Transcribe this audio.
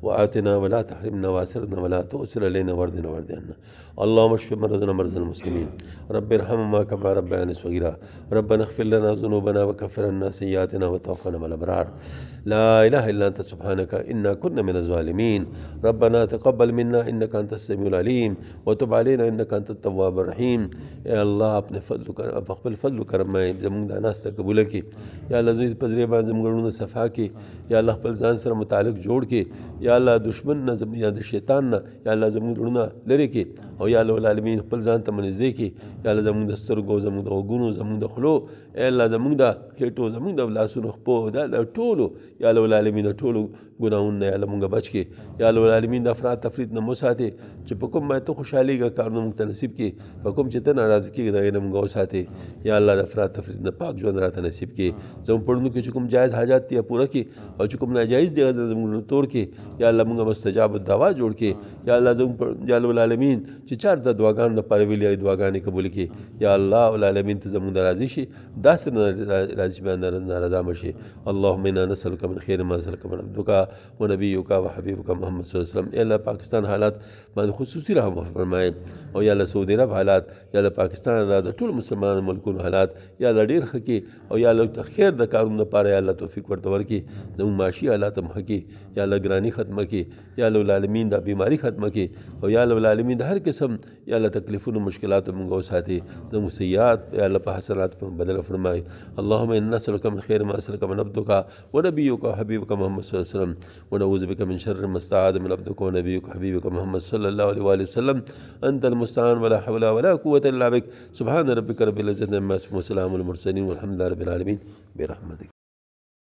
وآتنا ولا تحرمنا وآثرنا ولا تؤثر علينا واردنا وارض عنا. اللهم اشف مرضنا مرضى المسلمين. رب ارحمهما كما ربياني صغيرا. ربنا اغفر لنا ذنوبنا وكفر عنا سيئاتنا وتوفنا مع الأبرار. لا إله إلا أنت سبحانك إنا كنا من الظالمين. ربنا تقبل منا إنك أنت السميع العليم وتب علينا إنك أنت التواب الرحيم. یا الله اپنے خپل فضل و کرم زموږ دا ناسته قبوله کړي. یا الله زموږ په ذریعه باندې زموږ زړونه صفا کړي. یا الله خپل ځان سره متعلق جوړ کړي. یا الله دشمن نه یا د شیطان نه یا الله زموږ زړونه لرې کړي او یا الله العالمین خپل ځان ته منځې کړي. یا الله زموږ د سترګو زموږ د غوږونو زموږ د خولو ای الله زموږ د هېټو زموږ د لاسونو خپو دا ټولو یا الله العالمین د ټولو ګناهونو نه یا الله مونږ بچ کړي. یا الله العالمین د افراط تفریط نه مو ساتې چې په کوم باندې ته خوشحالېږه کارونه مونږ ته نصیب کړي. په کوم چې ته ناراضه کېږي د هغې نه مونږ وساتې. یا الله د افراط تفریط نه پاک ژوند راته نصیب کړي. زموږ پړونو کې چې کوم جایز حاجات دي پوره کړي او چې کوم ناجایز دي هغه زموږ تور کړي. یا الله مونږ مستجاب الدعوا جوړ کړي. یا الله زموږ یا الله العالمین چې چارته دعاګانو لپاره ویلي هغې دعاګانې قبول کړي. یا الله العالمین ته زموږ د راضي شي داسې راضي شي باندې نارضا مه شي. اللهم انا نسألك من خیر ما سألك من عبدك ونبيك وحبيبك محمد صلی الله علیه وسلم. یا الله پاکستان حالات باندې خصوصي رحم فرمایي او یا الله سعودي عرب حالات یا الله پاکستان د ټولو مسلمانانو ملکونو حالات یا الله ډېر ښه کړي او یا الله خیر د کارونو لپاره یا الله توفیق ورته ورکړي. زموږ معاشي حالات هم ښه کړي. یا الله ګراني ختمه کړي. یا الله العالمین د بیماري ختمه کړي او یا الله العالمین د هر قسم یا الله تکلیفونو مشکلاتو مونږ وساتي. زموږ سیئات یا الله په حسنات په بدل فرمایي. اللهم انا نسألك من خیر ما سألك من عبدك ونبيك وحبيبك محمد صلى الله عليه وسلم ونعوذ بك من شر ما استعاذ من عبدك ونبيك وحبيبك محمد صلى الله عليه وآله وسلم. أنت المستعان ولا حول ولا قوة إلا بك. سبحان ربك رب العزة عما يصفون وسلام على المرسلين والحمد لله رب العالمين برحمتك.